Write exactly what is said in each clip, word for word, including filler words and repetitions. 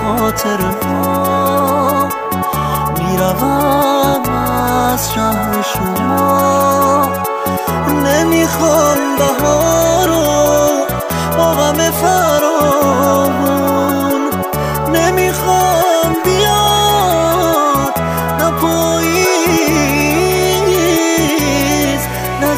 خاطره ها میروم از شهر شما. نمیخوام بهارو با غم فراوون، نمیخوام بیاد نه پاییز نه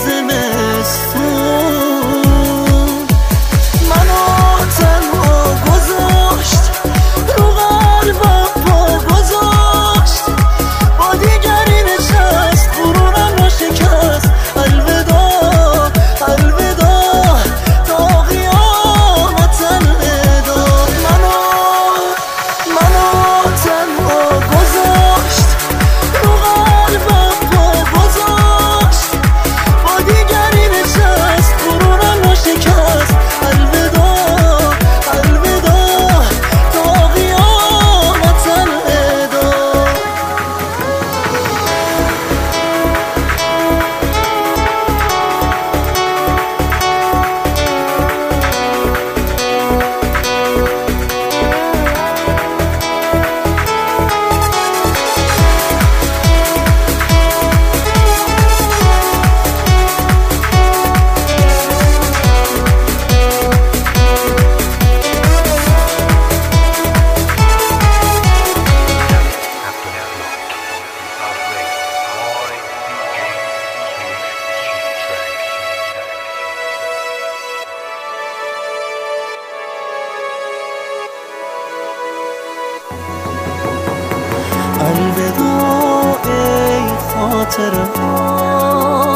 زمستون. منو تنها گذاشت رو قلبم پا گذاشت، با دیگری نشست غرورم را شکست. الوداع الوداع تا قیامت الوداع. منو منو تنها گذاشت رو قلبم پا گذاشت، با دیگری نشست غرورم را شکست. الوداع الوداع تا قیامت الوداع. الوداع ای خاطره ها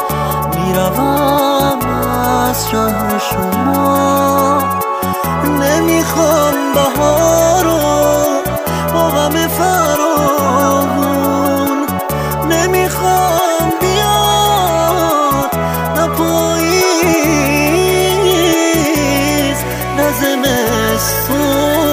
میروم از شهر شما. نمیخوام بهارو با غم فراوون، نمیخوام بیاد نه پاییز نه زمستون.